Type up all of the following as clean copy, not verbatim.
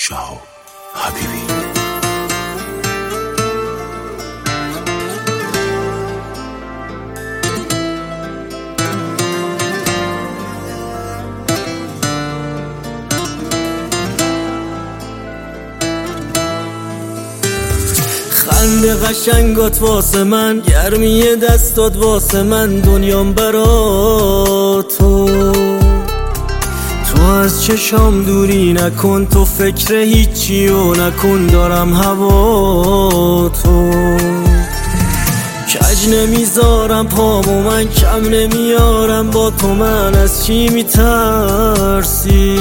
شهاب حبیبی. خنده قشنگات واسه من، گرمی دستات واسه من، دنیام برا تو. تو از چشام دوری نکن، تو فکر هیچی و نکن، دارم هوا تو. کج نمیذارم پامو من، کم نمیارم با تو، من از چی میترسی؟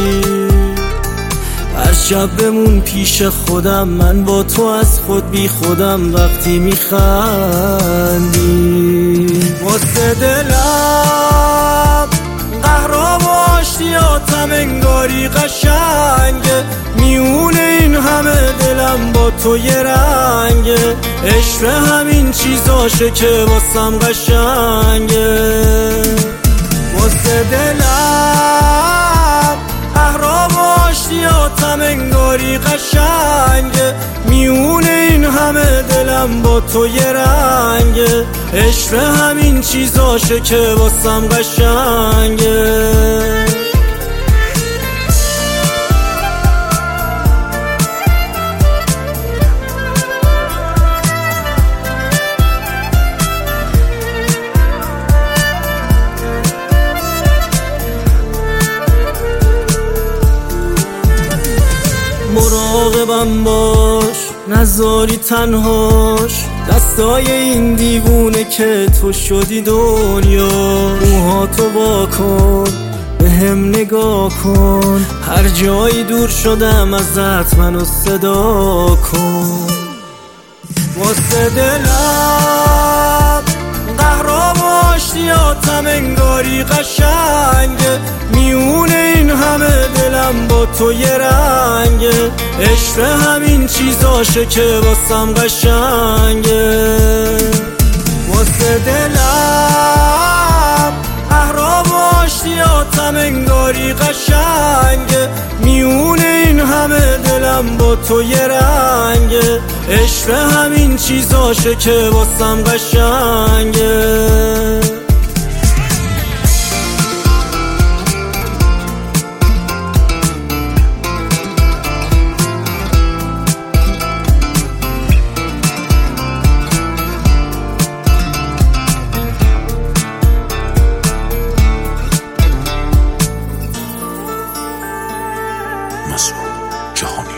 هر شب بمون پیش خودم، من با تو از خود بی خودم وقتی میخندی. واسه دلم قهرام و آشتیاتم انگاری قشنگه، میونه این همه دلم با تو یه رنگه. عشق همین چیزاشه که واسم قشنگه. واسه دلم قهرام و آشتیاتم انگاری قشنگه، میونه این همه دلم با تو یه رنگه. عشق همین چیزاشه که واسم قشنگه. مراقبم باش، نذاری تنهاش، دستای این دیوونه که تو شدی دنیا. موهاتو واکن، به هم نگاه کن، هر جایی دور شدم ازت منو صدا کن. واسه دلم قهرام و آشتیاتم انگاری قشنگه، میونه این همه دلم با تو یه رنگه. عشق همین چیزاشه که واسم قشنگه. واسه دلم قهرام و آشتیاتم انگاری قشنگه، میونه این همه دلم با تو یه رنگه. عشق همین چیزاشه که واسم قشنگه. مسعود جهانی.